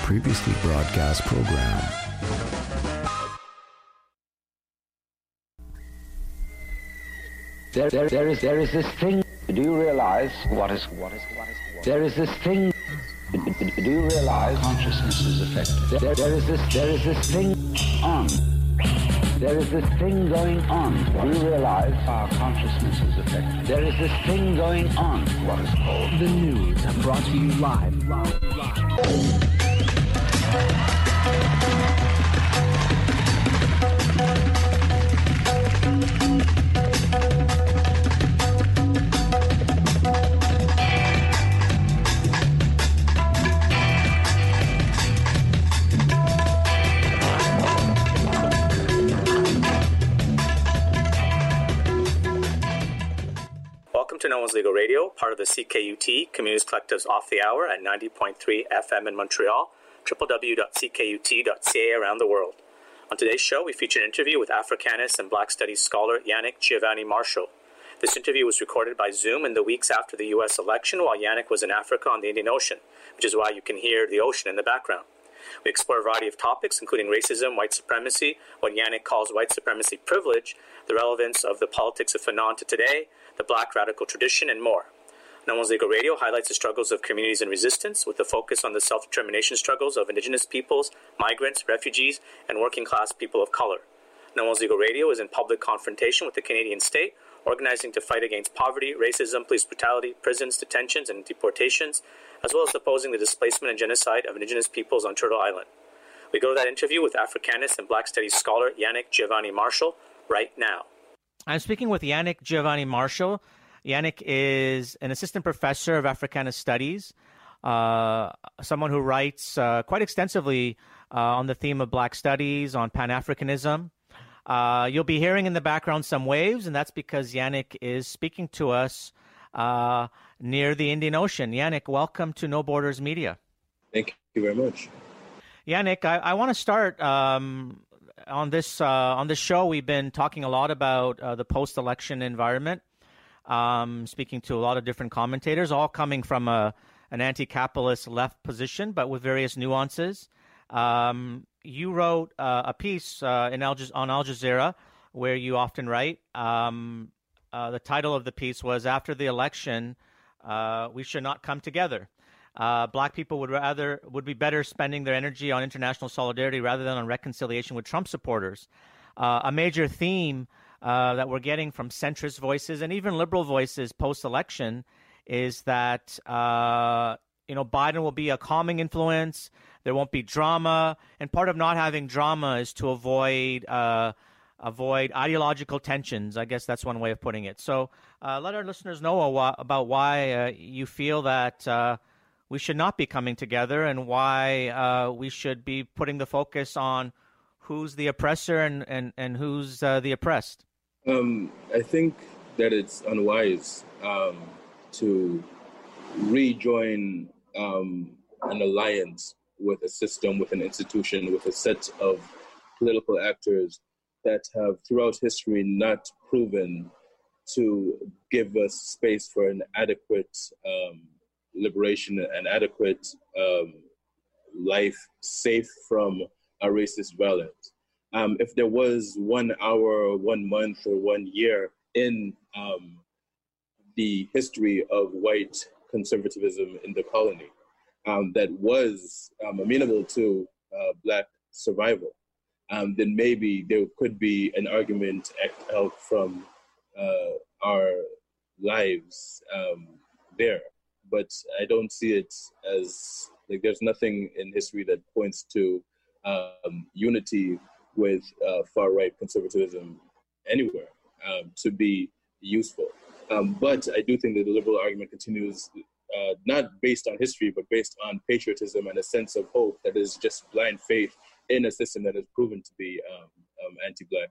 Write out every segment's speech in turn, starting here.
previously broadcast program. There is this thing. Do you realize what is? There is this thing. Do you realize consciousness is affected? There is this thing on. There is this thing going on. Do you realize our consciousness is affected? There is this thing going on. What is called the news, brought to you live. Welcome to No One's Legal Radio, part of the CKUT Communities Collective's Off the Hour at 90.3 FM in Montreal, www.ckut.ca around the world. On today's show, we feature an interview with Africanist and Black Studies scholar Yannick Giovanni Marshall. This interview was recorded by Zoom in the weeks after the U.S. election while Yannick was in Africa on the Indian Ocean, which is why you can hear the ocean in the background. We explore a variety of topics, including racism, white supremacy, what Yannick calls white supremacy privilege, the relevance of the politics of Fanon to today, the Black radical tradition, and more. No One's Legal Radio highlights the struggles of communities in resistance with a focus on the self-determination struggles of Indigenous peoples, migrants, refugees, and working-class people of color. No One's Legal Radio is in public confrontation with the Canadian state, organizing to fight against poverty, racism, police brutality, prisons, detentions, and deportations, as well as opposing the displacement and genocide of Indigenous peoples on Turtle Island. We go to that interview with Africanist and Black Studies scholar Yannick Giovanni Marshall right now. I'm speaking with Yannick Giovanni Marshall. Yannick is an assistant professor of Africanist Studies, someone who writes quite extensively on the theme of Black Studies, on Pan-Africanism. You'll be hearing in the background some waves, and that's because Yannick is speaking to us near the Indian Ocean. Yannick, welcome to No Borders Media. Thank you very much. Yannick, I want to start on this show. We've been talking a lot about the post-election environment, speaking to a lot of different commentators, all coming from an anti-capitalist left position, but with various nuances. You wrote a piece on Al Jazeera, where you often write. The title of the piece was "After the Election, We Should Not Come Together." Black people would be better spending their energy on international solidarity rather than on reconciliation with Trump supporters. A major theme that we're getting from centrist voices and even liberal voices post-election is that Biden will be a calming influence. There won't be drama, and part of not having drama is to avoid ideological tensions. I guess that's one way of putting it. So let our listeners know about why you feel that we should not be coming together and why we should be putting the focus on who's the oppressor and who's the oppressed. I think that it's unwise to rejoin an alliance with a system, with an institution, with a set of political actors that have throughout history not proven to give us space for an adequate liberation, an adequate life safe from a racist violence. If there was 1 hour, 1 month, or 1 year in the history of white conservatism in the colony that was amenable to Black survival, then maybe there could be an argument out from our lives there. But I don't see it as, there's nothing in history that points to unity with far-right conservatism anywhere to be useful. But I do think that the liberal argument continues not based on history, but based on patriotism and a sense of hope that is just blind faith in a system that has proven to be anti-Black,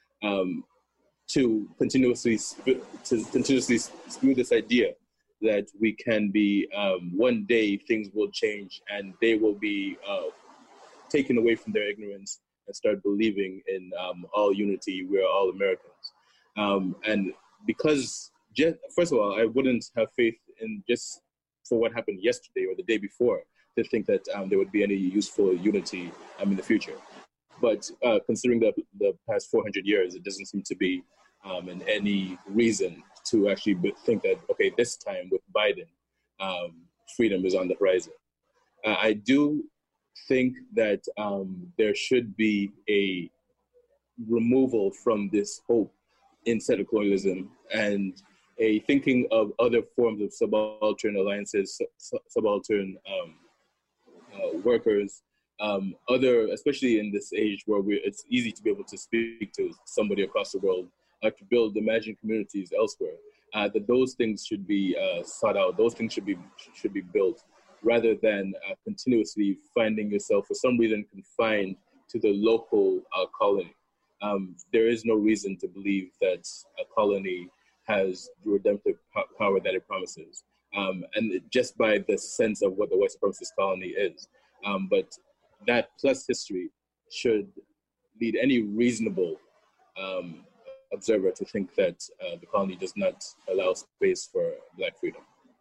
to continuously spew this idea that we can be, one day things will change and they will be taken away from their ignorance and start believing in all unity, we're all Americans. And because, first of all, I wouldn't have faith in just for what happened yesterday or the day before. to think that there would be any useful unity in the future. But considering the past 400 years, it doesn't seem to be in any reason to actually think that, okay, this time with Biden, freedom is on the horizon. I do think that there should be a removal from this hope in settler colonialism and a thinking of other forms of subaltern alliances, subaltern workers, especially in this age where it's easy to be able to speak to somebody across the world, to build imagined communities elsewhere. That those things should be sought out. Those things should be built, rather than continuously finding yourself for some reason confined to the local colony. There is no reason to believe that a colony has the redemptive power that it promises, and just by the sense of what the white supremacist colony is. But that plus history should lead any reasonable observer to think that the colony does not allow space for Black freedom.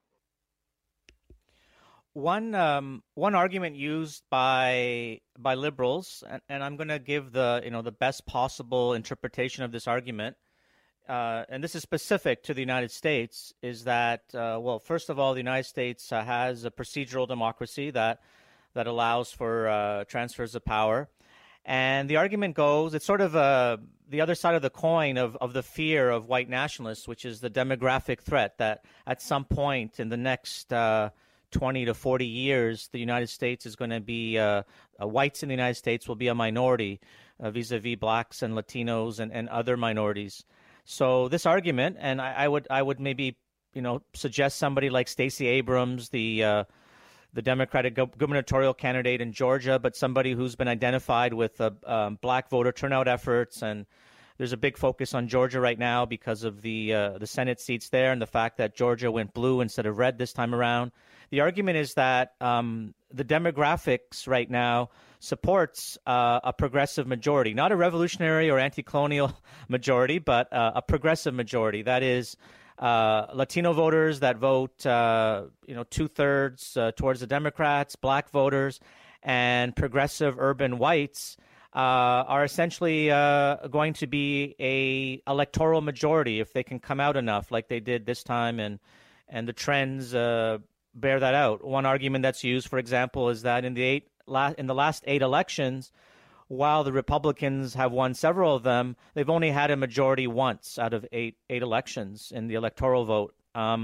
One argument used by liberals, and I'm going to give the best possible interpretation of this argument, and this is specific to the United States, is that first of all, the United States has a procedural democracy that allows for transfers of power, and the argument goes, it's sort of the other side of the coin of the fear of white nationalists, which is the demographic threat that at some point in the next 20 to 40 years, the United States is going to be, whites in the United States will be a minority vis-a-vis blacks and Latinos and other minorities. So this argument, and I would maybe, suggest somebody like Stacey Abrams, the Democratic gubernatorial candidate in Georgia, but somebody who's been identified with black voter turnout efforts. And there's a big focus on Georgia right now because of the Senate seats there and the fact that Georgia went blue instead of red this time around. The argument is that the demographics right now supports a progressive majority, not a revolutionary or anti-colonial majority, but a progressive majority. That is Latino voters that vote, 2/3 towards the Democrats, black voters, and progressive urban whites are essentially going to be a electoral majority if they can come out enough, like they did this time, and the trends bear that out. One argument that's used, for example, is that in the last 8 elections, while the Republicans have won several of them, they've only had a majority once out of eight elections in the electoral vote.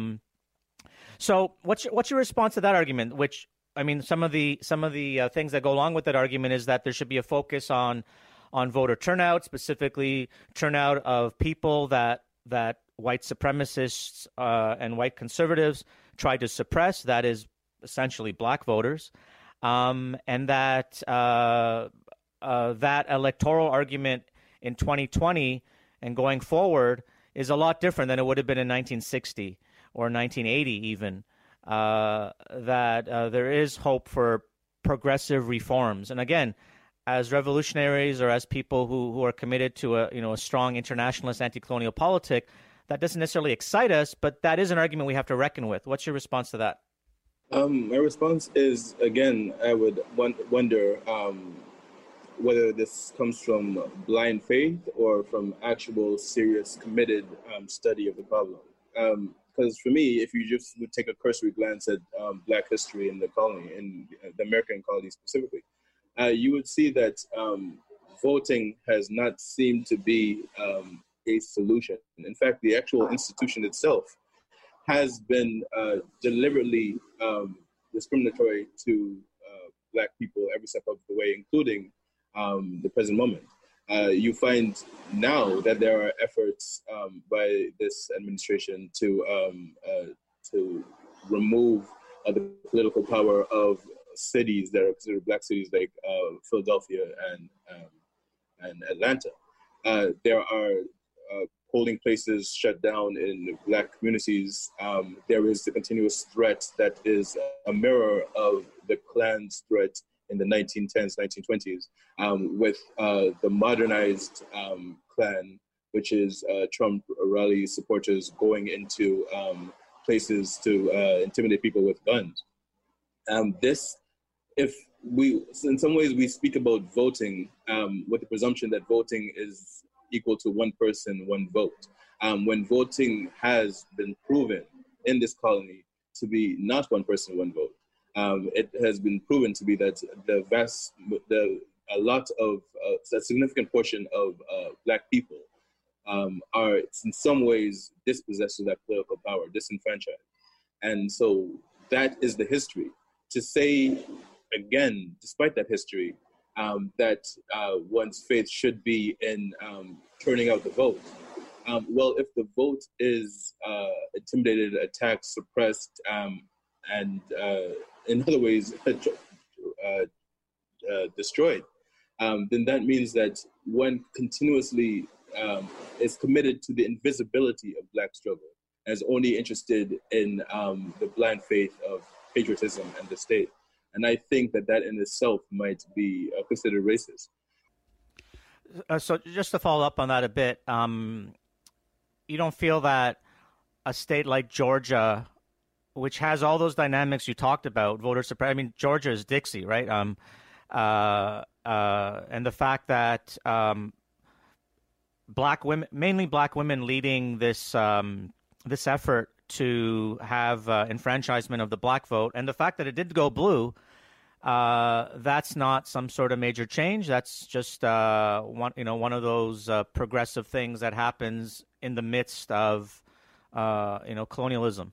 So what's your response to that argument? Which, I mean, some of the things that go along with that argument is that there should be a focus on voter turnout, specifically turnout of people that white supremacists and white conservatives tried to suppress, that is essentially black voters, and that that electoral argument in 2020 and going forward is a lot different than it would have been in 1960 or 1980 even, that there is hope for progressive reforms. And again, as revolutionaries or as people who are committed to a strong internationalist anti-colonial politic, that doesn't necessarily excite us, but that is an argument we have to reckon with. What's your response to that? My response is, again, I would wonder whether this comes from blind faith or from actual, serious, committed study of the problem. Because for me, if you just would take a cursory glance at Black history in the colony, in the American colony specifically, you would see that voting has not seemed to be a solution. In fact, the actual institution itself has been deliberately discriminatory to Black people every step of the way, including the present moment. You find now that there are efforts by this administration to remove the political power of cities that are considered Black cities like Philadelphia and Atlanta. There are polling places shut down in Black communities. There is the continuous threat that is a mirror of the Klan's threat in the 1910s, 1920s, with the modernized Klan, which is Trump rally supporters going into places to intimidate people with guns. This if we, in some ways, we speak about voting with the presumption that voting is equal to one person, one vote, when voting has been proven in this colony to be not one person, one vote. It has been proven to be that a significant portion of Black people are in some ways dispossessed of that political power, disenfranchised. And so that is the history. To say, again, despite that history, that one's faith should be in turning out the vote. Well, if the vote is intimidated, attacked, suppressed, and in other ways destroyed, then that means that one continuously is committed to the invisibility of Black struggle, and is only interested in the blind faith of patriotism and the state. And I think that in itself might be considered racist. So just to follow up on that a bit, you don't feel that a state like Georgia, which has all those dynamics you talked about, voter suppression, I mean, Georgia is Dixie, right? And the fact that Black women, mainly Black women, leading this this effort to have enfranchisement of the Black vote, and the fact that it did go blue, that's not some sort of major change. That's just one of those progressive things that happens in the midst of colonialism.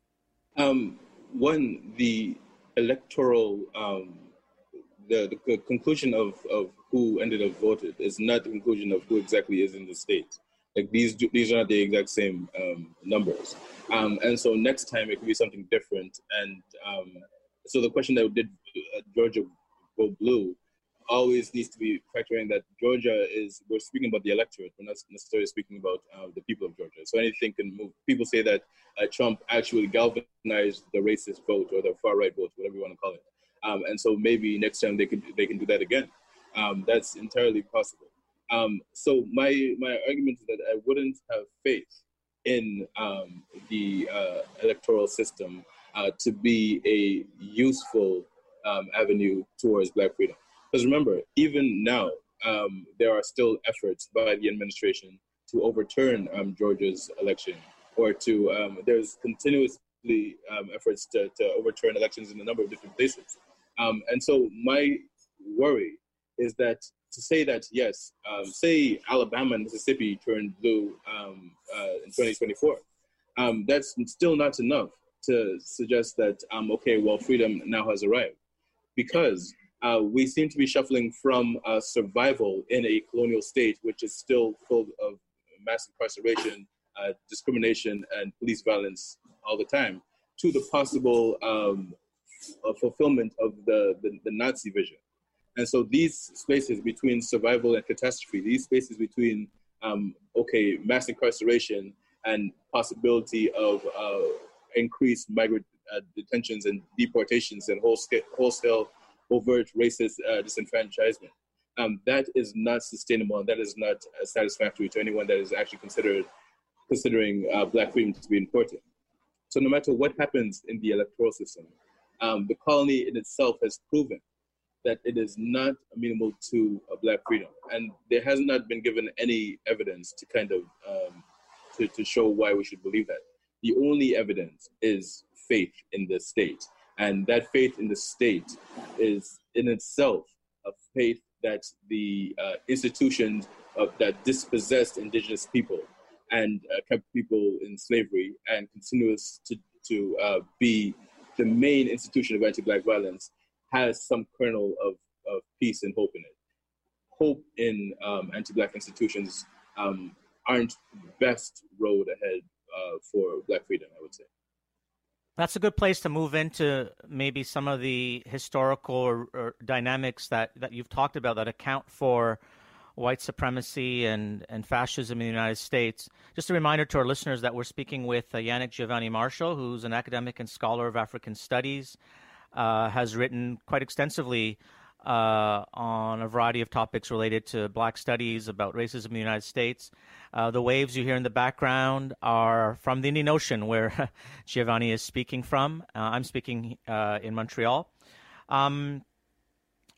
The electoral the conclusion of who ended up voted is not the conclusion of who exactly is in the state. Like these are not the exact same numbers, and so next time it could be something different. And so the question that did Georgia go blue always needs to be factoring that we're speaking about the electorate, we're not necessarily speaking about the people of Georgia. So anything can move. People say that Trump actually galvanized the racist vote or the far right vote, whatever you want to call it, and so maybe next time they can do that again. That's entirely possible. So my argument is that I wouldn't have faith in the electoral system to be a useful avenue towards Black freedom. Because remember, even now, there are still efforts by the administration to overturn Georgia's election, or to there's continuously efforts to overturn elections in a number of different places. And so my worry is that to say that, yes, say Alabama and Mississippi turned blue in 2024, that's still not enough to suggest that, okay, well, freedom now has arrived. Because we seem to be shuffling from survival in a colonial state, which is still full of mass incarceration, discrimination, and police violence all the time, to the possible fulfillment of the Nazi vision. And so these spaces between survival and catastrophe, these spaces between, mass incarceration and possibility of increased migrant detentions and deportations and wholesale overt racist disenfranchisement, that is not sustainable, and that is not satisfactory to anyone that is actually considering Black freedom to be important. So no matter what happens in the electoral system, the colony in itself has proven that it is not amenable to Black freedom. And there has not been given any evidence to kind of, to show why we should believe that. The only evidence is faith in the state. And that faith in the state is in itself a faith that the institutions that dispossessed indigenous people and kept people in slavery and continues to be the main institution of anti-Black violence has some kernel of peace and hope in it. Hope in anti-Black institutions aren't the best road ahead for Black freedom, I would say. That's a good place to move into maybe some of the historical or dynamics that you've talked about that account for white supremacy and fascism in the United States. Just a reminder to our listeners that we're speaking with Yannick Giovanni Marshall, who's an academic and scholar of African studies, has written quite extensively on a variety of topics related to Black studies, about racism in the United States. The waves you hear in the background are from the Indian Ocean, where Giovanni is speaking from. I'm speaking in Montreal.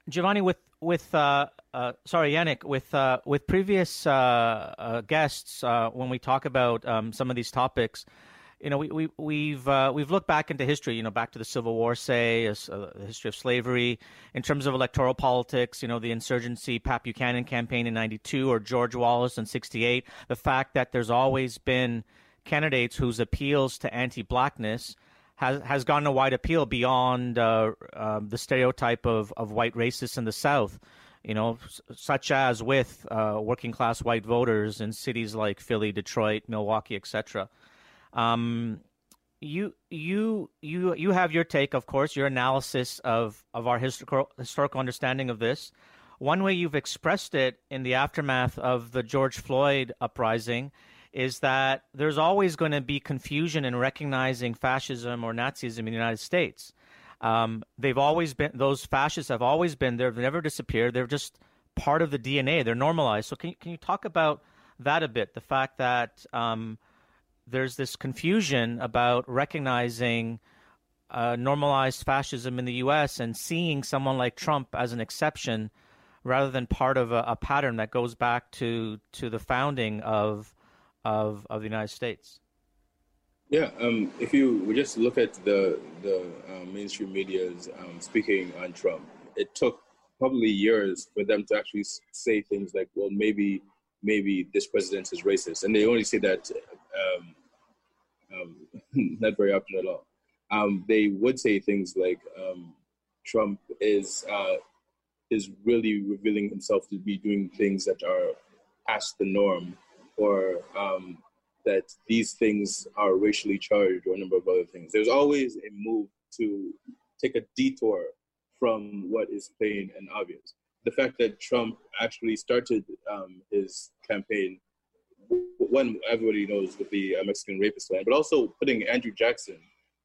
Giovanni, Yannick, with previous guests, when we talk about some of these topics, we've looked back into history, back to the Civil War, say, the history of slavery, in terms of electoral politics, the insurgency, Pat Buchanan campaign in '92, or George Wallace in '68. The fact that there's always been candidates whose appeals to anti-blackness has gotten a wide appeal beyond the stereotype of white racists in the South, such as with working class white voters in cities like Philly, Detroit, Milwaukee, etc. You have your take, of course, your analysis of our historical understanding of this. One way you've expressed it in the aftermath of the George Floyd uprising is that there's always going to be confusion in recognizing fascism or Nazism in the United States. They've always been, those fascists have always been there. They've never disappeared. They're just part of the DNA. They're normalized. So can you talk about that a bit? The fact that there's this confusion about recognizing normalized fascism in the U.S. and seeing someone like Trump as an exception rather than part of a pattern that goes back to the founding of the United States. Yeah, if you would just look at the mainstream media's speaking on Trump, it took probably years for them to actually say things like, well, maybe this president is racist. And they only say that not very often at all. They would say things like Trump is really revealing himself to be doing things that are past the norm, or that these things are racially charged, or a number of other things. There's always a move to take a detour from what is plain and obvious. The fact that Trump actually started his campaign, one, everybody knows, with the Mexican rapist line, but also putting Andrew Jackson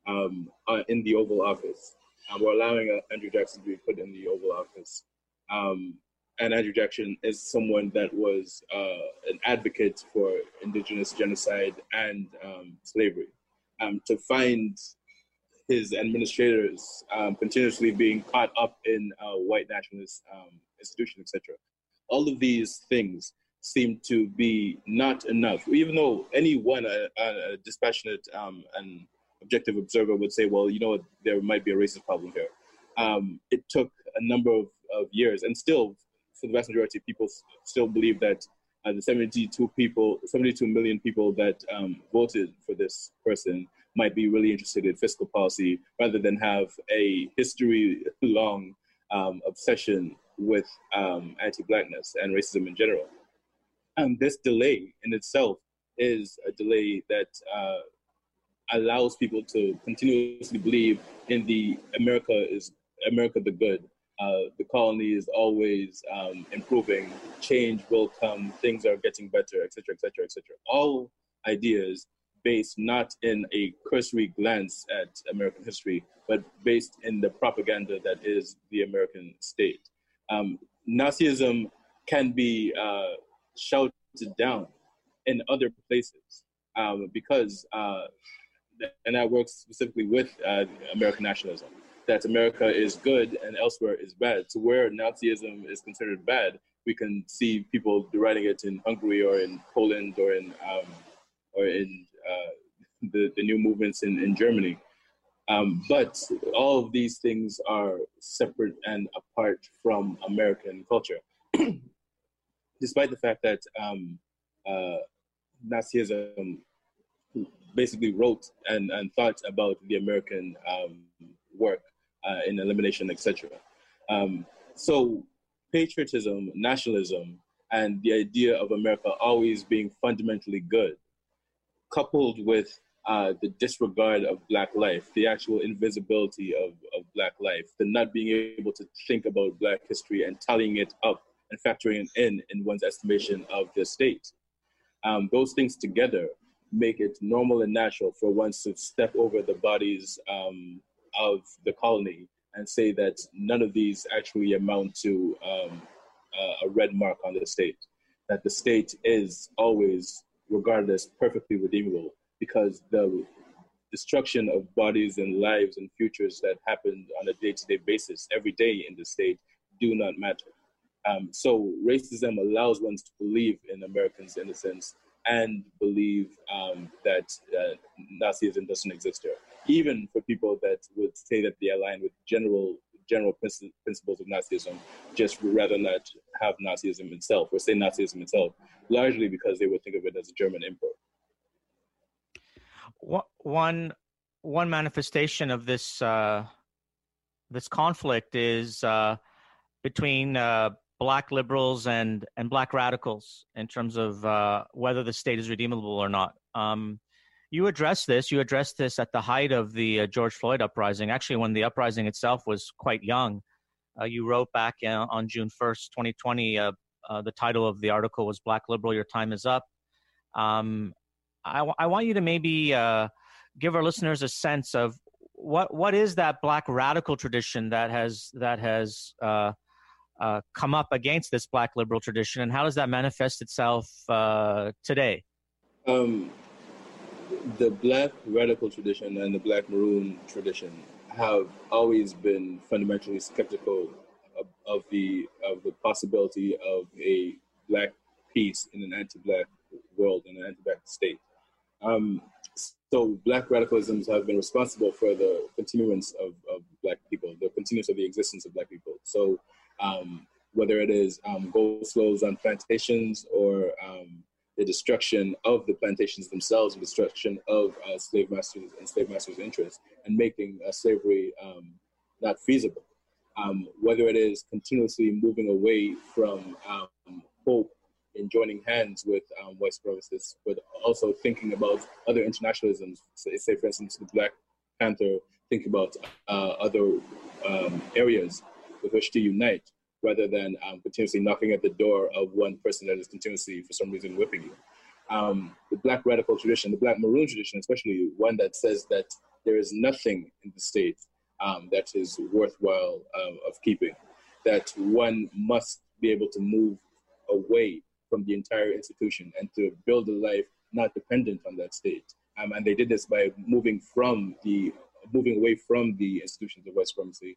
in the Oval Office. We're allowing Andrew Jackson to be put in the Oval Office. And Andrew Jackson is someone that was an advocate for indigenous genocide and slavery. To find his administrators continuously being caught up in white nationalist institutions, etc. All of these things seem to be not enough, even though anyone, a dispassionate and objective observer would say, well, there might be a racist problem here. It took a number of years, and still, for the vast majority of people, still believe that the 72 million people that voted for this person might be really interested in fiscal policy rather than have a history-long obsession with anti-blackness and racism in general. This delay in itself is a delay that allows people to continuously believe in the America the good. The colony is always improving, change will come, things are getting better, etc., etc., etc. All ideas based not in a cursory glance at American history, but based in the propaganda that is the American state. Nazism can be shouted down in other places because, and that works specifically with American nationalism, that America is good and elsewhere is bad. So where Nazism is considered bad, we can see people deriding it in Hungary or in Poland or in the new movements in Germany. But all of these things are separate and apart from American culture. Despite the fact that Nazism basically wrote and thought about the American work in elimination, etc. So patriotism, nationalism, and the idea of America always being fundamentally good, coupled with the disregard of Black life, the actual invisibility of Black life, the not being able to think about Black history and tallying it up and factoring it in one's estimation of the state. Those things together make it normal and natural for one to step over the bodies of the colony and say that none of these actually amount to a red mark on the state, that the state is always regarded as perfectly redeemable, because the destruction of bodies and lives and futures that happened on a day-to-day basis every day in the state do not matter. So racism allows one to believe in Americans in a sense and believe that Nazism doesn't exist here. Even for people that would say that they align with general principles of Nazism, just rather not have Nazism itself or say Nazism itself, largely because they would think of it as a German import. One manifestation of this this conflict is between Black liberals and Black radicals in terms of whether the state is redeemable or not. You addressed this at the height of the George Floyd uprising, actually when the uprising itself was quite young. You wrote back on June 1st, 2020, the title of the article was Black Liberal, Your Time is Up. I want you to maybe give our listeners a sense of what is that Black radical tradition that has come up against this Black liberal tradition, and how does that manifest itself today? The Black radical tradition and the Black maroon tradition have always been fundamentally skeptical of the possibility of a Black peace in an anti-Black world, in an anti-Black state. So Black radicalisms have been responsible for the continuance of Black people, the continuance of the existence of Black people. So whether it is gold slows on plantations or the destruction of the plantations themselves, the destruction of slave masters and slave masters' interests, and making slavery not feasible. Whether it is continuously moving away from hope in joining hands with white supremacists, but also thinking about other internationalisms, say for instance, the Black Panther, think about other areas with which to unite, rather than continuously knocking at the door of one person that is continuously, for some reason, whipping you. The Black radical tradition, the Black maroon tradition, especially one that says that there is nothing in the state that is worthwhile of keeping, that one must be able to move away from the entire institution and to build a life not dependent on that state. And they did this by moving away from the institutions of white supremacy,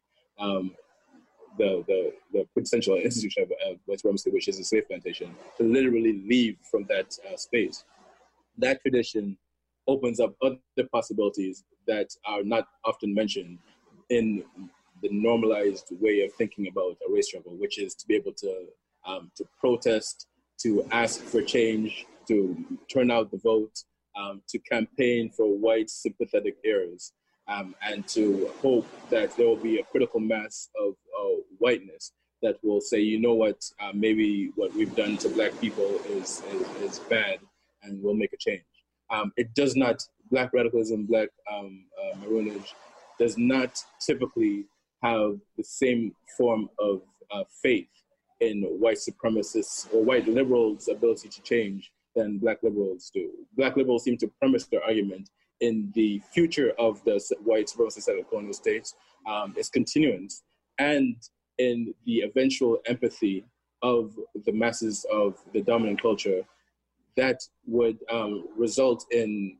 the quintessential institution of white supremacy, which is the slave plantation, to literally leave from that space. That tradition opens up other possibilities that are not often mentioned in the normalized way of thinking about a race struggle, which is to be able to protest, to ask for change, to turn out the vote, to campaign for white sympathetic heirs, and to hope that there will be a critical mass of whiteness that will say, you know what, maybe what we've done to Black people is bad, and we'll make a change. It does not, Black radicalism, Black maroonage, does not typically have the same form of faith in white supremacists or white liberals' ability to change than Black liberals do. Black liberals seem to premise their argument in the future of the white supremacist set of colonial states, its continuance, and in the eventual empathy of the masses of the dominant culture that would result in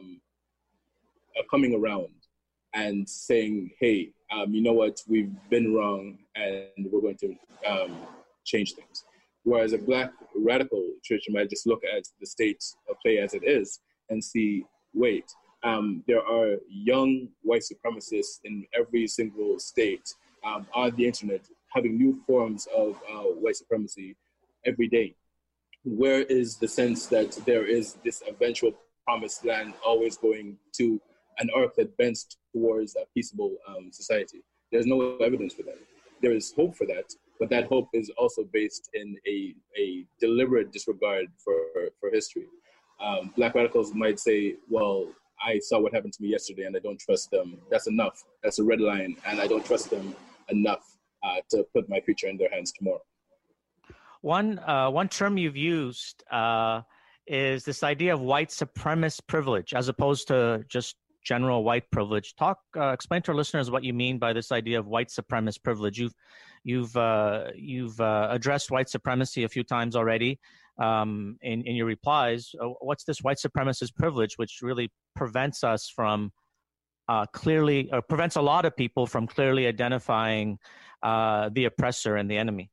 a coming around and saying, hey, you know what, we've been wrong and we're going to change things. Whereas a Black radical tradition might just look at the state of play as it is and see, wait, there are young white supremacists in every single state on the internet having new forms of white supremacy every day. Where is the sense that there is this eventual promised land always going to an arc that bends towards a peaceable society? There's no evidence for that. There is hope for that, but that hope is also based in a deliberate disregard for history. Black radicals might say, well, I saw what happened to me yesterday and I don't trust them. That's enough. That's a red line, and I don't trust them enough to put my future in their hands tomorrow. One term you've used is this idea of white supremacist privilege as opposed to just general white privilege. Explain to our listeners what you mean by this idea of white supremacist privilege. You've addressed white supremacy a few times already in your replies. What's this white supremacist privilege, which really prevents us from prevents a lot of people from clearly identifying the oppressor and the enemy?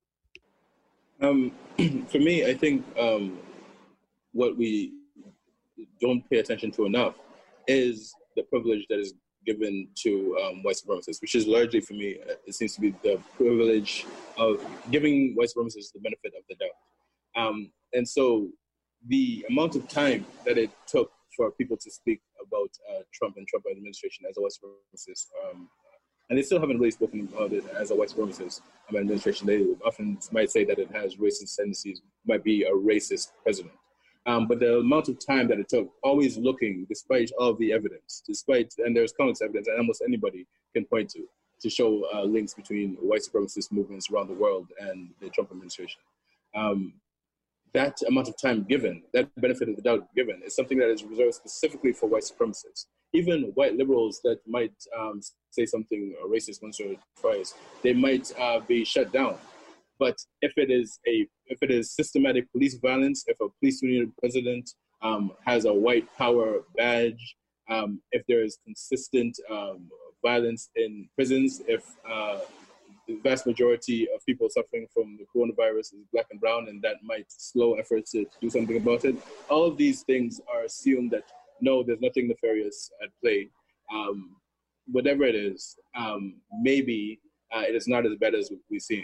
For me, I think what we don't pay attention to enough is the privilege that is given to white supremacists, which is largely, for me, it seems to be the privilege of giving white supremacists the benefit of the doubt. And so the amount of time that it took for people to speak about Trump and Trump administration as a white supremacist, and they still haven't really spoken about it as a white supremacist administration. They often might say that it has racist tendencies, might be a racist president. But the amount of time that it took, always looking, despite all of the evidence, and there's countless evidence that almost anybody can point to show links between white supremacist movements around the world and the Trump administration. That amount of time given, that benefit of the doubt given, is something that is reserved specifically for white supremacists. Even white liberals that might say something racist once or twice, they might be shut down. But if it is systematic police violence, if a police union president has a white power badge, if there is consistent violence in prisons, if the vast majority of people suffering from the coronavirus is black and brown, and that might slow efforts to do something about it, all of these things are assumed that, no, there's nothing nefarious at play. Whatever it is, maybe it is not as bad as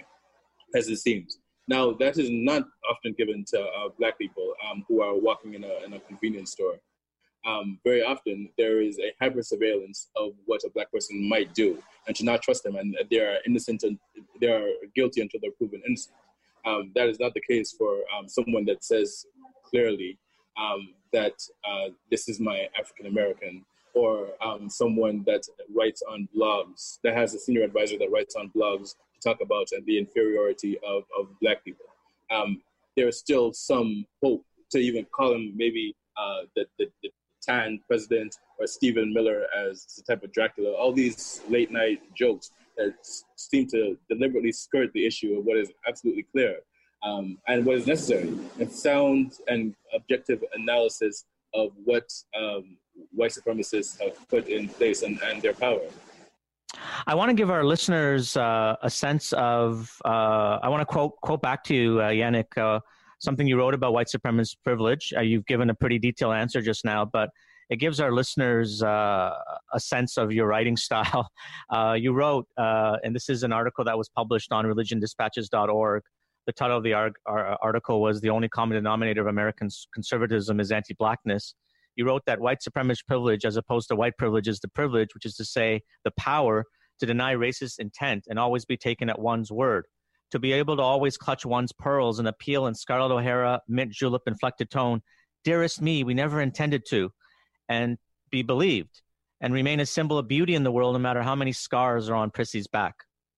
it seems. Now, that is not often given to black people who are walking in a convenience store. Very often, there is a hyper surveillance of what a black person might do, and to not trust them, and they are innocent and they are guilty until they're proven innocent. That is not the case for someone that says clearly that this is my African American, or someone that writes on blogs, that has a senior advisor that writes on blogs to talk about the inferiority of black people. There is still some hope to even call him maybe the tan president, or Stephen Miller as the type of Dracula. All these late night jokes that seem to deliberately skirt the issue of what is absolutely clear and what is necessary, and sound and objective analysis of what white supremacists have put in place and their power. I want to give our listeners a sense of, I want to quote back to you, Yannick, something you wrote about white supremacist privilege. You've given a pretty detailed answer just now, but it gives our listeners a sense of your writing style. You wrote, and this is an article that was published on religiondispatches.org. The title of the article was "The Only Common Denominator of American Conservatism is Anti-Blackness." You wrote that white supremacist privilege, as opposed to white privilege, is the privilege, which is to say the power to deny racist intent and always be taken at one's word, to be able to always clutch one's pearls and appeal in Scarlett O'Hara, mint julep inflected tone, "Dearest me, we never intended to," and be believed, and remain a symbol of beauty in the world no matter how many scars are on Prissy's back.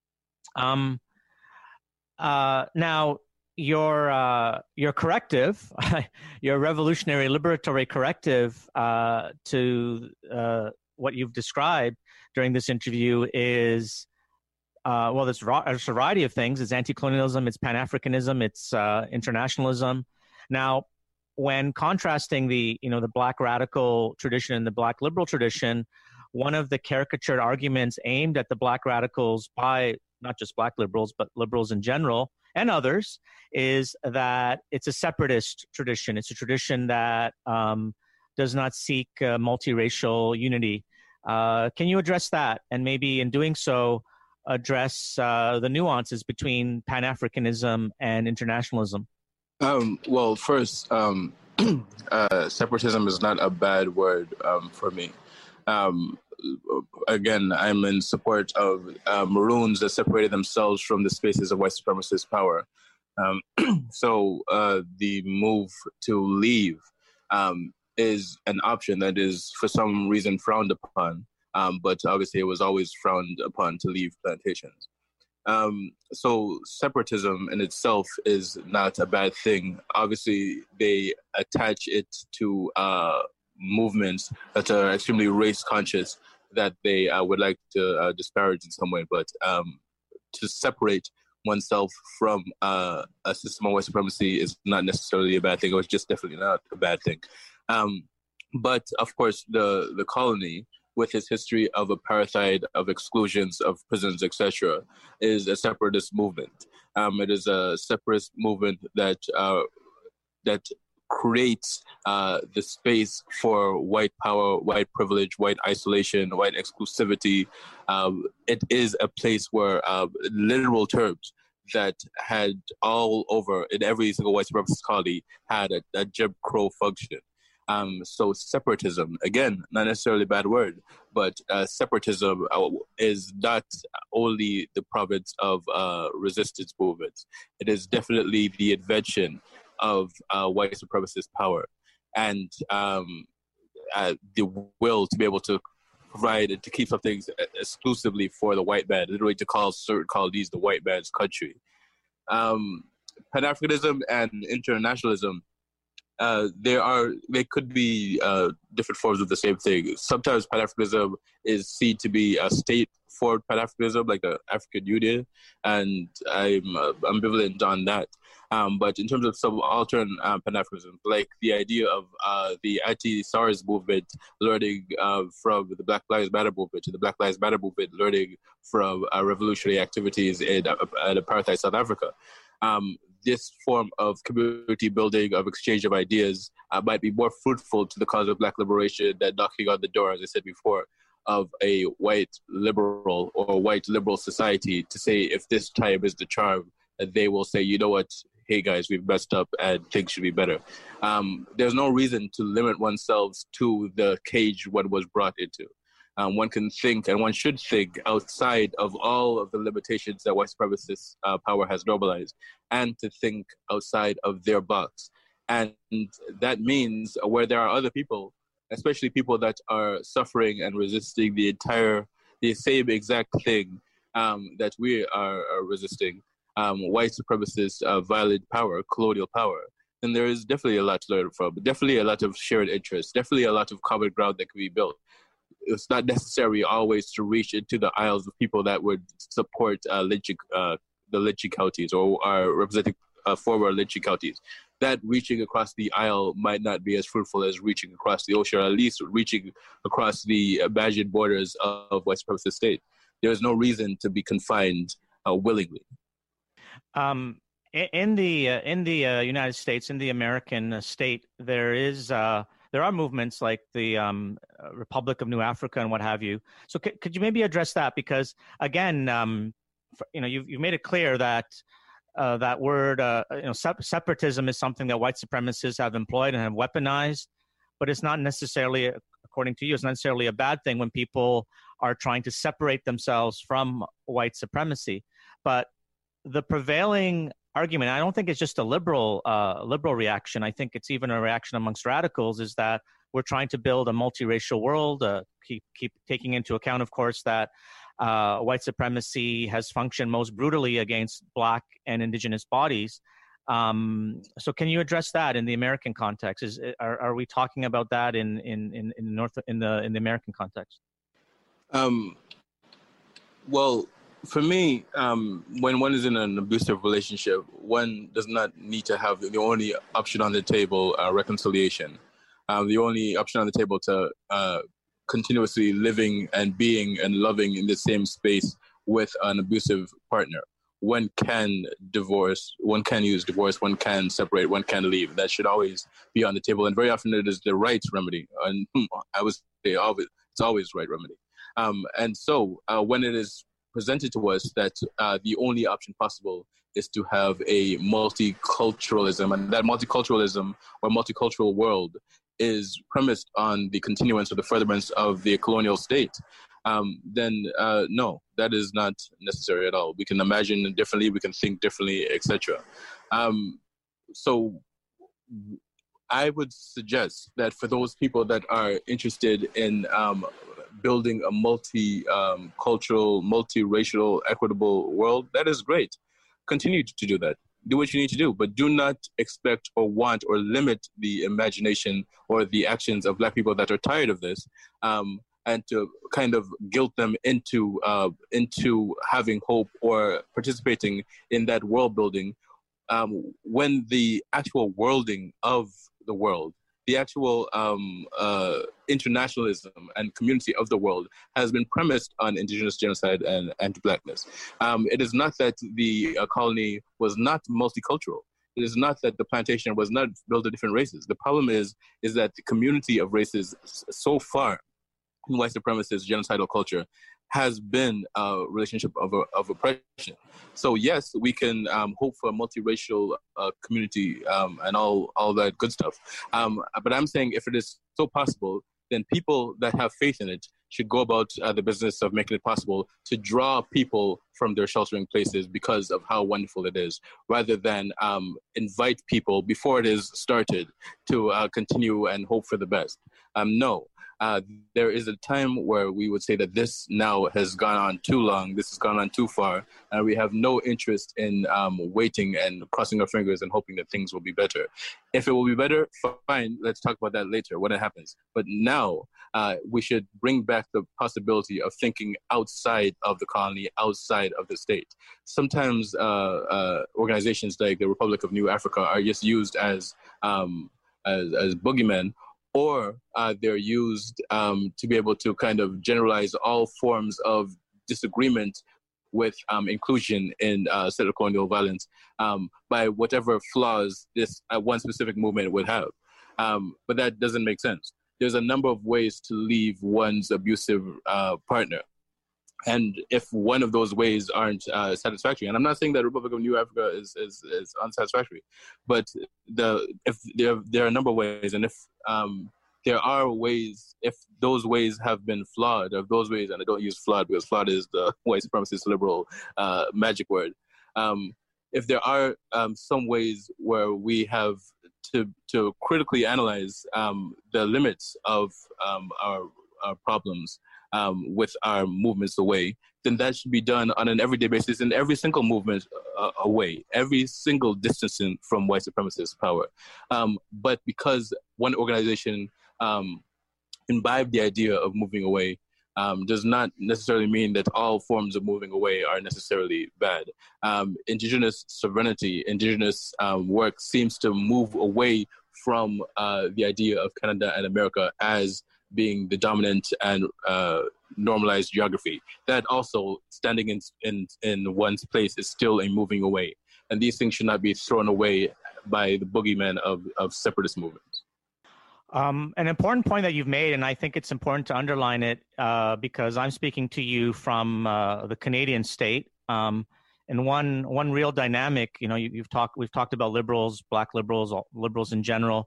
Now, your corrective, your revolutionary liberatory corrective to what you've described during this interview is, well, there's a variety of things. It's anti-colonialism, it's Pan-Africanism, it's internationalism. Now, when contrasting the black radical tradition and the black liberal tradition, one of the caricatured arguments aimed at the black radicals by not just black liberals, but liberals in general and others, is that it's a separatist tradition. It's a tradition that does not seek multiracial unity. Can you address that? And maybe in doing so, address the nuances between Pan-Africanism and internationalism? Well, first, separatism is not a bad word for me. Again, I'm in support of Maroons that separated themselves from the spaces of white supremacist power. So the move to leave is an option that is, for some reason, frowned upon. But obviously, it was always frowned upon to leave plantations. So separatism in itself is not a bad thing. Obviously, they attach it to movements that are extremely race conscious that they would like to disparage in some way. But to separate oneself from a system of white supremacy is not necessarily a bad thing. It was just definitely not a bad thing. But of course, the colony, with its history of apartheid, of exclusions, of prisons, etc., is a separatist movement. It is a separatist movement that creates the space for white power, white privilege, white isolation, white exclusivity. It is a place where literal terms that had all over in every single white supremacist colony had a Jim Crow function. So separatism, again, not necessarily a bad word, but separatism is not only the province of resistance movements. It is definitely the invention of white supremacist power and the will to be able to provide and to keep some things exclusively for the white man, literally to call certain colonies the white man's country. Pan-Africanism and internationalism, they could be different forms of the same thing. Sometimes Pan-Africanism is seen to be a state-formed Pan-Africanism, like the African Union, and I'm ambivalent on that. But in terms of some alternate Pan-Africanism, like the idea of the anti-SARS movement learning from the Black Lives Matter movement, and the Black Lives Matter movement learning from revolutionary activities in apartheid South Africa. This form of community building, of exchange of ideas, might be more fruitful to the cause of Black liberation than knocking on the door, as I said before, of a white liberal or white liberal society to say if this time is the charm, they will say, you know what, hey guys, we've messed up and things should be better. There's no reason to limit oneself to the cage one was brought into. One can think, and one should think, outside of all of the limitations that white supremacist power has normalized, and to think outside of their box. And that means where there are other people, especially people that are suffering and resisting the same exact thing that we are resisting, white supremacist violent power, colonial power, then there is definitely a lot to learn from, definitely a lot of shared interests, definitely a lot of common ground that can be built. It's not necessary always to reach into the aisles of people that would support the lynching counties or are representing former lynching counties. That reaching across the aisle might not be as fruitful as reaching across the ocean, or at least reaching across the imagined borders of white supremacist state. There is no reason to be confined willingly. In the United States, in the American state, there are movements like the Republic of New Africa and what have you. So could you maybe address that? Because again, you've made it clear that that word, separatism is something that white supremacists have employed and have weaponized, but it's not necessarily, according to you, it's not necessarily a bad thing when people are trying to separate themselves from white supremacy. But the prevailing argument, I don't think it's just a liberal reaction. I think it's even a reaction amongst radicals, is that we're trying to build a multiracial world, keep taking into account, of course, that white supremacy has functioned most brutally against Black and Indigenous bodies. So can you address that in the American context? Are we talking about that in the American context? Well, for me, when one is in an abusive relationship, one does not need to have the only option on the table, reconciliation. The only option on the table to continuously living and being and loving in the same space with an abusive partner. One can divorce, one can use divorce, one can separate, one can leave. That should always be on the table. And very often it is the right remedy. And I would say it's always the right remedy. And so when it is presented to us that the only option possible is to have a multiculturalism, and that multiculturalism or multicultural world is premised on the continuance or the furtherance of the colonial state, then no, that is not necessary at all. We can imagine differently, we can think differently, etc. So I would suggest that for those people that are interested in building a multi-cultural, multiracial, equitable world, that is great. Continue to do that. Do what you need to do, but do not expect or want or limit the imagination or the actions of Black people that are tired of this, and to kind of guilt them into having hope or participating in that world building, when the actual worlding of the world, the actual internationalism and community of the world has been premised on indigenous genocide and anti-Blackness. It is not that the colony was not multicultural. It is not that the plantation was not built of different races. The problem is that the community of races so far in white supremacist genocidal culture has been a relationship of oppression. So yes, we can hope for a multiracial community and all that good stuff. But I'm saying if it is so possible, then people that have faith in it should go about the business of making it possible to draw people from their sheltering places because of how wonderful it is, rather than invite people before it is started to continue and hope for the best. No. There is a time where we would say that this now has gone on too long, this has gone on too far, and we have no interest in waiting and crossing our fingers and hoping that things will be better. If it will be better, fine, let's talk about that later when it happens. But now we should bring back the possibility of thinking outside of the colony, outside of the state. Sometimes organizations like the Republic of New Africa are just used as boogeymen, or they're used to be able to kind of generalize all forms of disagreement with inclusion in settler colonial violence by whatever flaws this one specific movement would have. But that doesn't make sense. There's a number of ways to leave one's abusive partner. And if one of those ways aren't satisfactory, and I'm not saying that Republic of New Africa is unsatisfactory, but if there are a number of ways, and if there are ways, if those ways have been flawed, if those ways, and I don't use flawed because flawed is the white supremacist liberal magic word. If there are some ways where we have to critically analyze the limits of our problems, with our movements away, then that should be done on an everyday basis in every single movement away, every single distancing from white supremacist power. But because one organization imbibed the idea of moving away, does not necessarily mean that all forms of moving away are necessarily bad. Indigenous sovereignty, indigenous work seems to move away from the idea of Canada and America as being the dominant and normalized geography. That also, standing in one's place is still a moving away. And these things should not be thrown away by the boogeyman of separatist movements. An important point that you've made, and I think it's important to underline it because I'm speaking to you from the Canadian state. And one real dynamic, we've talked about liberals, black liberals, liberals in general.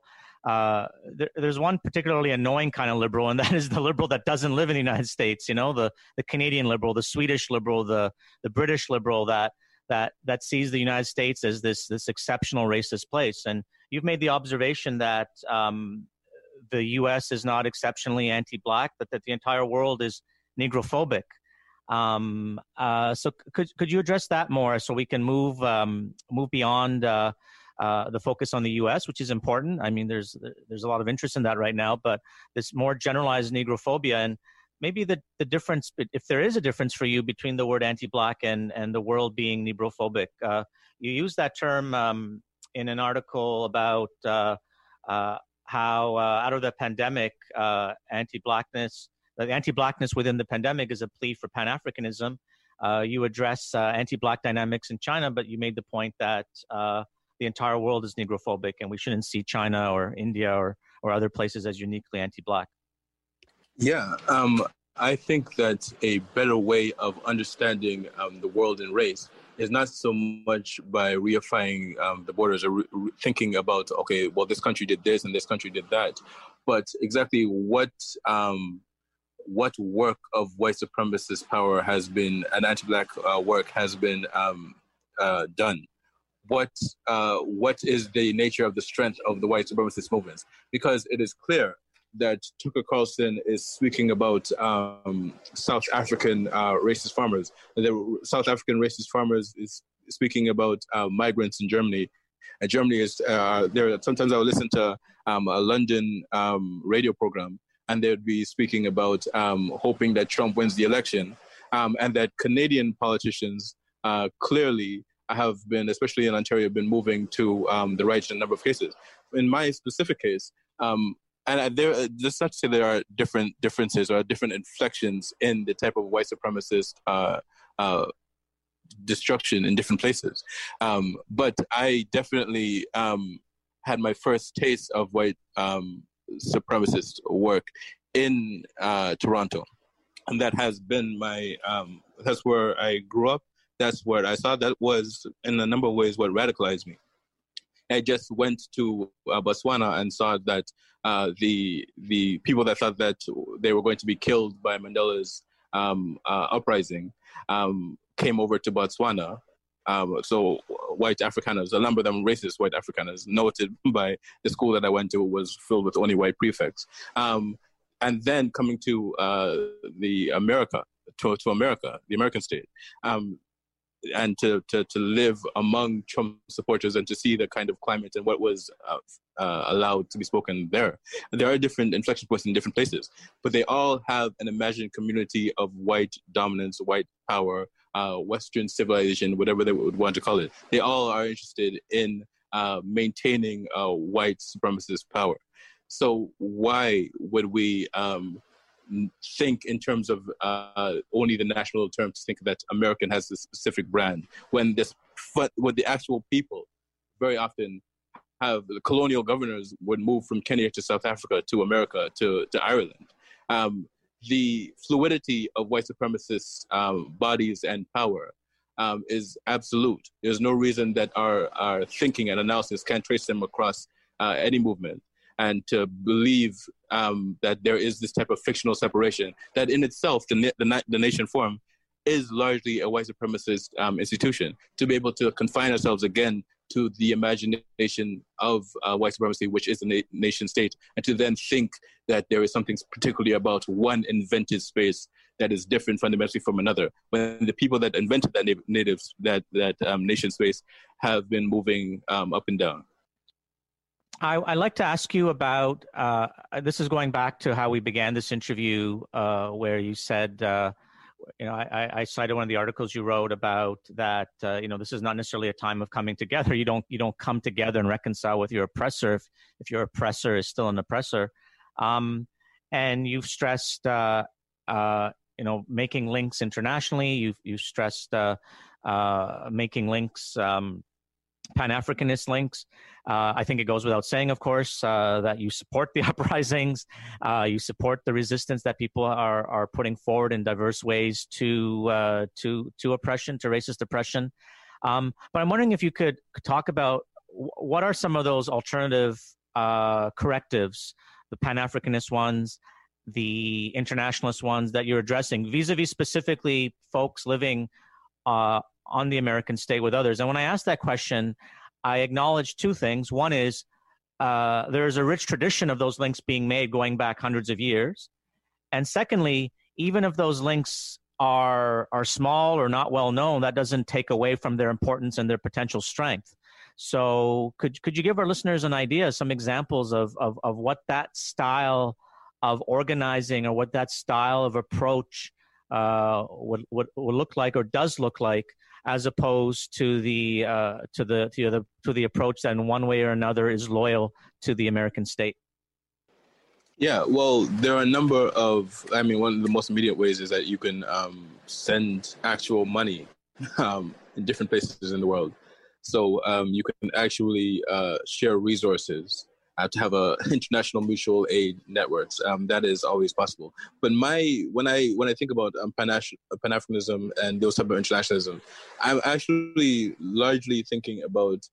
There's one particularly annoying kind of liberal, and that is the liberal that doesn't live in the United States. The Canadian liberal, the Swedish liberal, the British liberal that sees the United States as this exceptional racist place. And you've made the observation that the U.S. is not exceptionally anti-black, but that the entire world is negrophobic. So could you address that more so we can move beyond the focus on the U.S., which is important. I mean, there's a lot of interest in that right now, but this more generalized negrophobia, and maybe the difference, if there is a difference for you between the word anti-black and the world being negrophobic. You used that term in an article about how out of the pandemic, the anti-blackness within the pandemic is a plea for Pan-Africanism. You address anti-black dynamics in China, but you made the point that the entire world is negrophobic and we shouldn't see China or India or other places as uniquely anti-black. Yeah, I think that a better way of understanding the world and race is not so much by reifying the borders or thinking about, okay, well, this country did this and this country did that, but exactly what work of white supremacist power has been, and anti-black work has been done. What is the nature of the strength of the white supremacist movements? Because it is clear that Tucker Carlson is speaking about South African racist farmers. The South African racist farmers is speaking about migrants in Germany. And Germany is there. Sometimes I will listen to a London radio program, and they would be speaking about hoping that Trump wins the election, and that Canadian politicians clearly have been, especially in Ontario, been moving to the right in a number of cases. In my specific case, And just not to say there are different differences or different inflections in the type of white supremacist destruction in different places. But I definitely had my first taste of white supremacist work in Toronto. And that has been that's where I grew up. That's what I saw. That was, in a number of ways, what radicalized me. I just went to Botswana and saw that the people that thought that they were going to be killed by Mandela's uprising came over to Botswana. So white Afrikaners, a number of them racist white Afrikaners, noted by the school that I went to was filled with only white prefects. And then coming to America, the American state, and to live among Trump supporters and to see the kind of climate and what was allowed to be spoken there. There are different inflection points in different places, but they all have an imagined community of white dominance, white power, Western civilization, whatever they would want to call it. They all are interested in maintaining white supremacist power. So why would we think in terms of only the national term to think that American has a specific brand when the actual people very often have the colonial governors would move from Kenya to South Africa to America to Ireland. The fluidity of white supremacist bodies and power is absolute. There's no reason that our thinking and analysis can't trace them across any movement. And to believe that there is this type of fictional separation, that in itself, the nation form is largely a white supremacist institution. To be able to confine ourselves again to the imagination of white supremacy, which is the nation state, and to then think that there is something particularly about one invented space that is different fundamentally from another, when the people that invented that nation space have been moving up and down. I'd like to ask you about, this is going back to how we began this interview, where you said, I cited one of the articles you wrote about that, this is not necessarily a time of coming together. You don't come together and reconcile with your oppressor if your oppressor is still an oppressor. And you've stressed, making links internationally. You've stressed making links, Pan-Africanist links. I think it goes without saying, of course, that you support the uprisings, you support the resistance that people are putting forward in diverse ways to oppression, to racist oppression. But I'm wondering if you could talk about what are some of those alternative correctives, the Pan-Africanist ones, the internationalist ones that you're addressing, vis-a-vis specifically folks living on the American state with others. And when I ask that question, I acknowledge two things. One is there's a rich tradition of those links being made going back hundreds of years. And secondly, even if those links are small or not well known, that doesn't take away from their importance and their potential strength. So could you give our listeners an idea, some examples of what that style of organizing or what that style of approach would look like or does look like, as opposed to the approach that in one way or another is loyal to the American state? Yeah, well, there are a number of, one of the most immediate ways is that you can send actual money in different places in the world. So you can actually share resources to have international mutual aid networks. That is always possible. But when I think about Pan-Africanism and those type of internationalism, I'm actually largely thinking about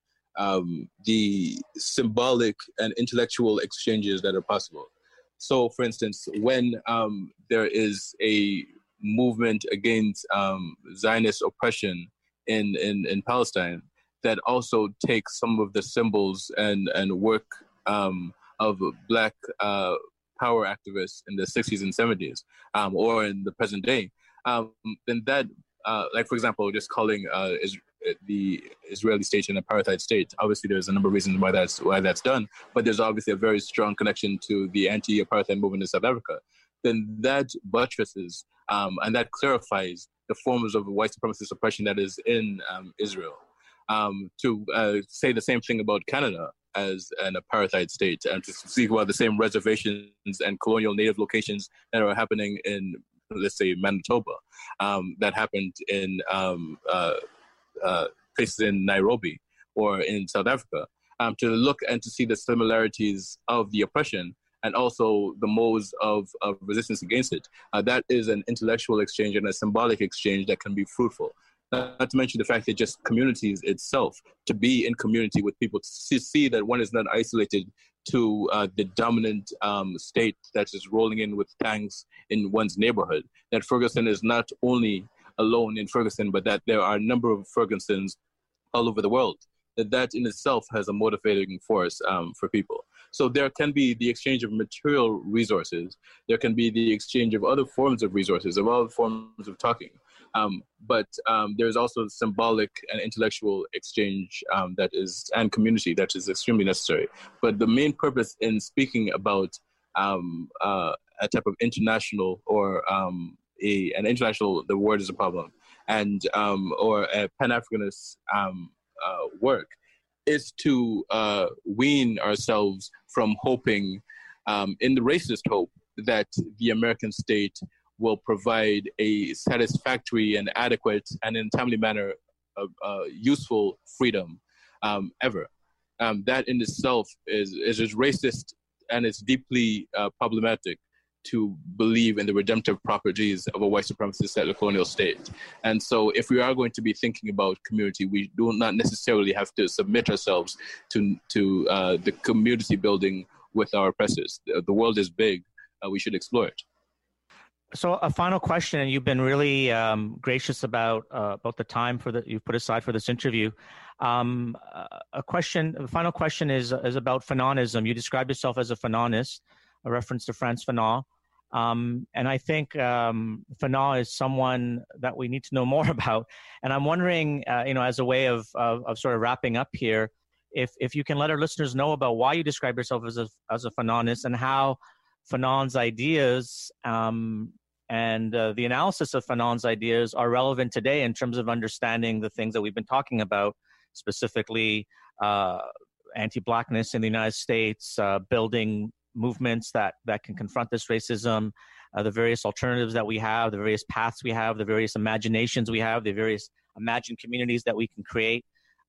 the symbolic and intellectual exchanges that are possible. So, for instance, when there is a movement against Zionist oppression in Palestine, that also takes some of the symbols and work of Black power activists in the 60s and 70s, or in the present day, then that, like, for example, just calling the Israeli state an apartheid state. Obviously, there's a number of reasons why that's done, but there's obviously a very strong connection to the anti-apartheid movement in South Africa. Then that buttresses and that clarifies the forms of white supremacist oppression that is in Israel. To say the same thing about Canada, as an apartheid state, and to speak about the same reservations and colonial native locations that are happening in, let's say, Manitoba, that happened in places in Nairobi or in South Africa, to look and to see the similarities of the oppression and also the modes of resistance against it. That is an intellectual exchange and a symbolic exchange that can be fruitful. Not to mention the fact that just communities itself, to be in community with people, to see that one is not isolated to the dominant state that is rolling in with tanks in one's neighborhood, that Ferguson is not only alone in Ferguson, but that there are a number of Fergusons all over the world, that in itself has a motivating force for people. So there can be the exchange of material resources. There can be the exchange of other forms of resources, of other forms of talking. But there's also symbolic and intellectual exchange and community that is extremely necessary. But the main purpose in speaking about a type of international or an international, the word is a problem, and or a Pan-Africanist work is to wean ourselves from hoping, in the racist hope, that the American state will provide a satisfactory and adequate and in a timely manner useful freedom ever. That in itself is racist, and it's deeply problematic to believe in the redemptive properties of a white supremacist settler colonial state. And so if we are going to be thinking about community, we do not necessarily have to submit ourselves to the community building with our oppressors. The world is big. We should explore it. So a final question, and you've been really gracious about the time you've put aside for this interview. The final question is about Fanonism. You described yourself as a Fanonist, a reference to Frantz Fanon. And I think Fanon is someone that we need to know more about. And I'm wondering, as a way of sort of wrapping up here, if you can let our listeners know about why you describe yourself as a Fanonist and how Fanon's ideas and the analysis of Fanon's ideas are relevant today in terms of understanding the things that we've been talking about, specifically anti-Blackness in the United States, building movements that can confront this racism, the various alternatives that we have, the various paths we have, the various imaginations we have, the various imagined communities that we can create.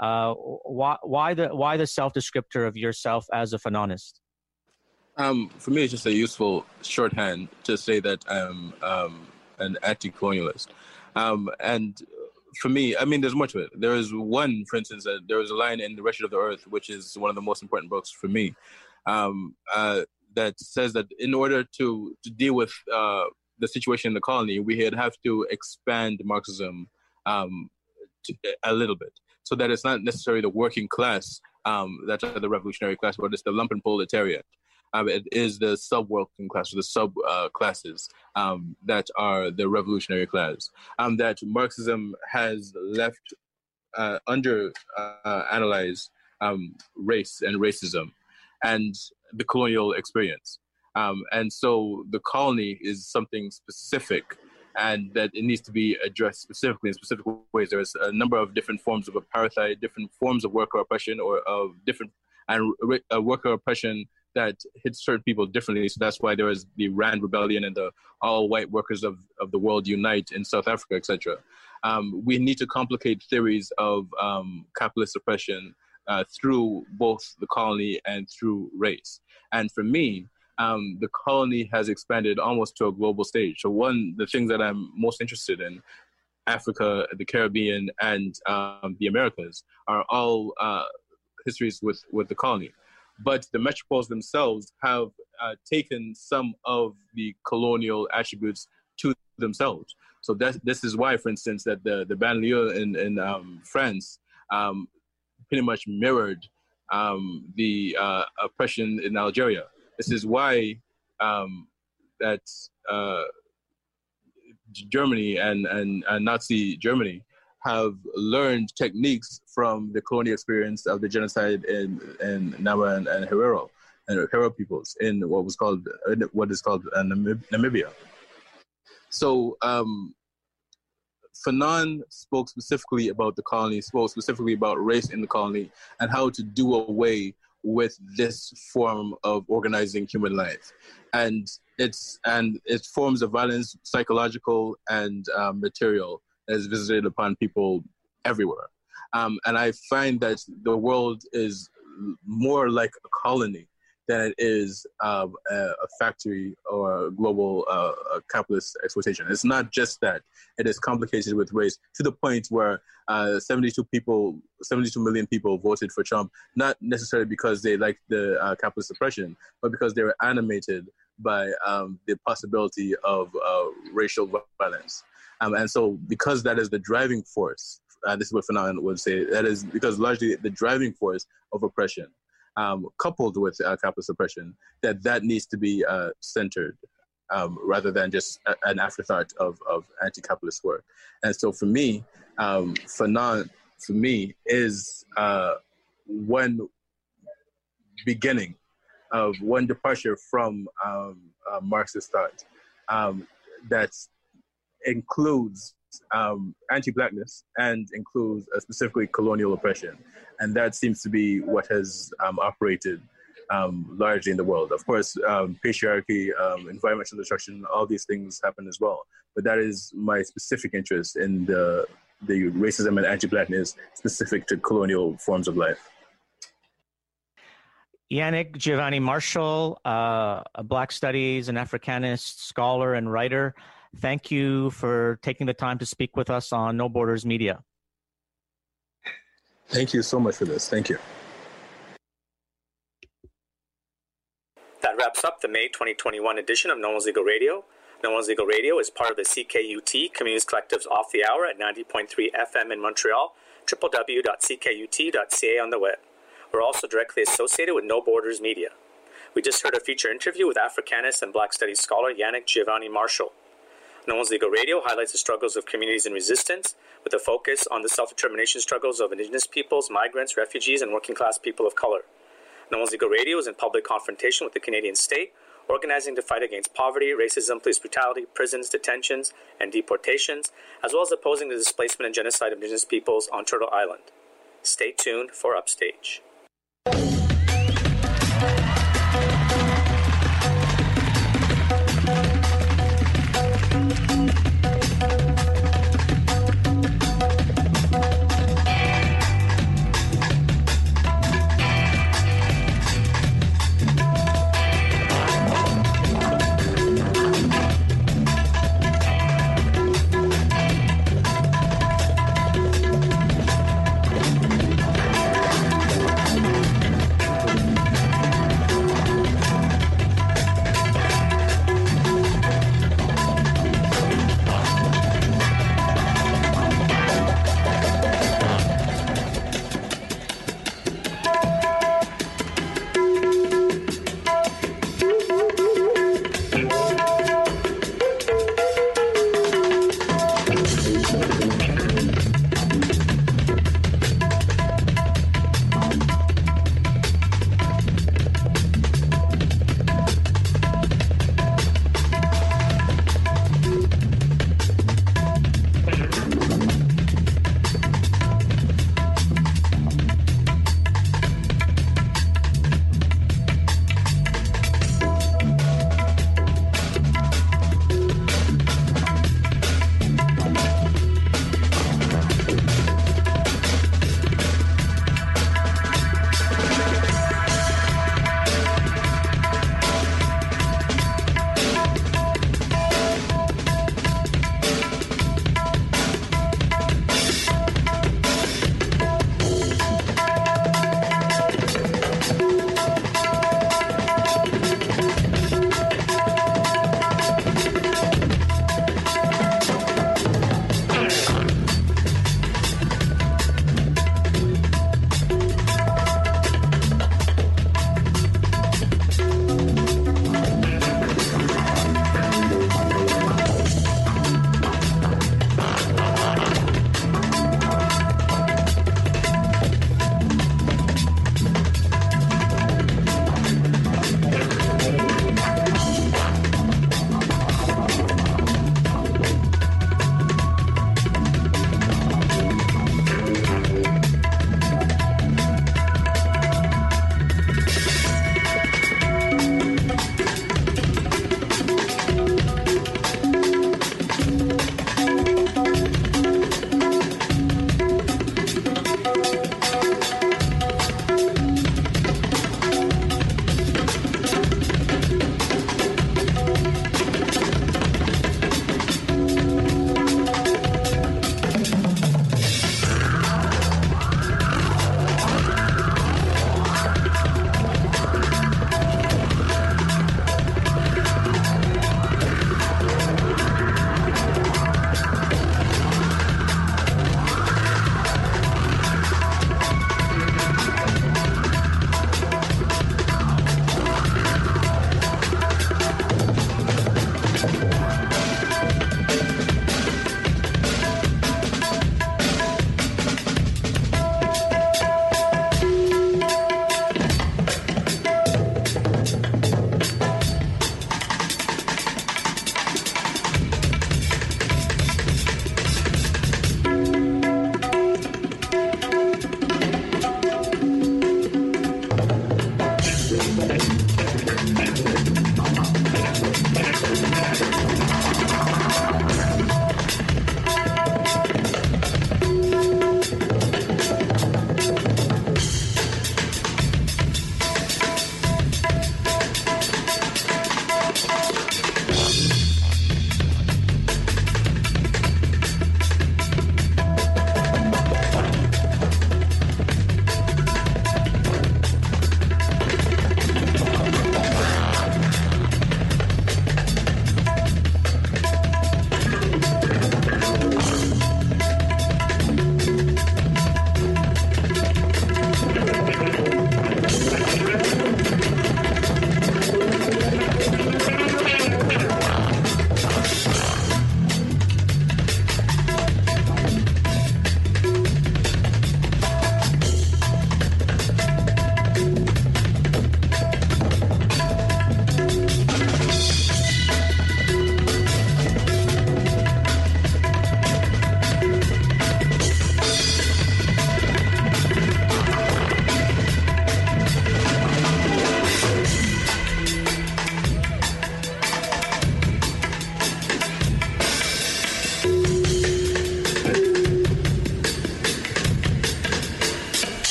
Why the self-descriptor of yourself as a Fanonist? For me, it's just a useful shorthand to say that I'm an anti-colonialist. And for me, I mean, there's much of it. There is one, for instance, there is a line in The Wretched of the Earth, which is one of the most important books for me, that says that in order to deal with the situation in the colony, we have to expand Marxism a little bit, so that it's not necessarily the working class that's the revolutionary class, but it's the lumpenproletariat. It is the sub-working class, or the sub-classes that are the revolutionary class, that Marxism has left analyze race and racism and the colonial experience. And so the colony is something specific, and that it needs to be addressed specifically in specific ways. There's a number of different forms of apartheid, different forms of worker oppression, or of different worker oppression that hits certain people differently. So that's why there is the Rand Rebellion and the all white workers of the world unite in South Africa, etc. We need to complicate theories of capitalist oppression through both the colony and through race. And for me, the colony has expanded almost to a global stage. So the things that I'm most interested in, Africa, the Caribbean, and the Americas, are all histories with the colony. But the metropoles themselves have taken some of the colonial attributes to themselves. So this is why, for instance, that the banlieue in France pretty much mirrored the oppression in Algeria. This is why that Germany and Nazi Germany have learned techniques from the colonial experience of the genocide in Nama and Herero peoples in what is called Namibia. So Fanon spoke specifically about the colony, spoke specifically about race in the colony, and how to do away with this form of organizing human life, and its forms of violence, psychological and material, is visited upon people everywhere. And I find that the world is more like a colony than it is a factory or a global capitalist exploitation. It's not just that. It is complicated with race to the point where 72 million people voted for Trump, not necessarily because they liked the capitalist oppression, but because they were animated by the possibility of racial violence. And so because that is the driving force, this is what Fanon would say, that is because largely the driving force of oppression, coupled with capitalist oppression, that needs to be centered rather than just an afterthought of anti-capitalist work. And so for me, Fanon, for me, is one beginning of one departure from Marxist thought that includes anti-Blackness and includes specifically colonial oppression. And that seems to be what has operated largely in the world. Of course, patriarchy, environmental destruction, all these things happen as well. But that is my specific interest in the racism and anti-Blackness specific to colonial forms of life. Yannick Giovanni Marshall, a Black Studies and Africanist scholar and writer, thank you for taking the time to speak with us on No Borders Media. Thank you so much for this. Thank you. That wraps up the May 2021 edition of No One's Legal Radio. No One's Legal Radio is part of the CKUT Communities Collective's Off the Hour at 90.3 FM in Montreal, www.ckut.ca on the web. We're also directly associated with No Borders Media. We just heard a feature interview with Africanist and Black Studies scholar Yannick Giovanni Marshall. No One's Legal Radio highlights the struggles of communities in resistance with a focus on the self-determination struggles of Indigenous peoples, migrants, refugees, and working-class people of color. No One's Legal Radio is in public confrontation with the Canadian state, organizing to fight against poverty, racism, police brutality, prisons, detentions, and deportations, as well as opposing the displacement and genocide of Indigenous peoples on Turtle Island. Stay tuned for Upstage.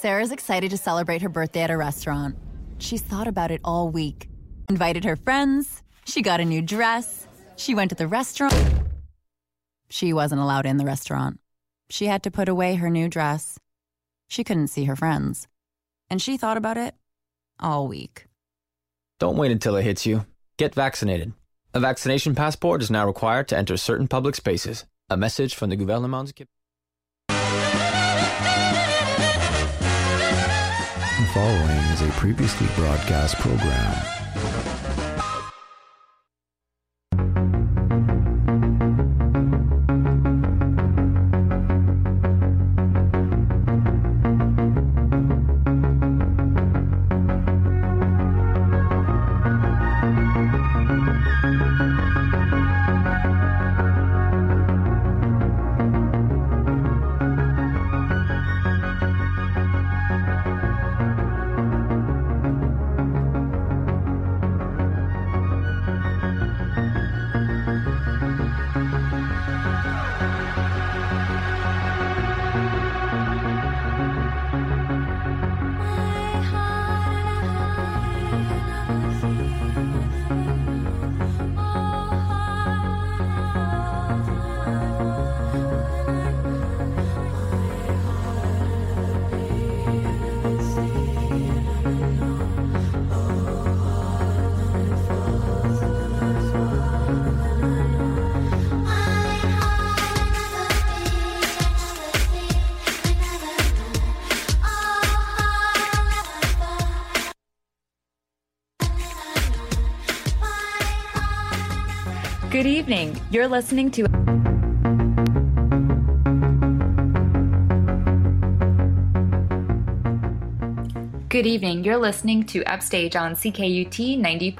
Sarah's excited to celebrate her birthday at a restaurant. She's thought about it all week. Invited her friends. She got a new dress. She went to the restaurant. She wasn't allowed in the restaurant. She had to put away her new dress. She couldn't see her friends. And she thought about it all week. Don't wait until it hits you. Get vaccinated. A vaccination passport is now required to enter certain public spaces. A message from the Gouvernement du Québec. The following is a previously broadcast program. Good evening. You're listening to Upstage on CKUT 90.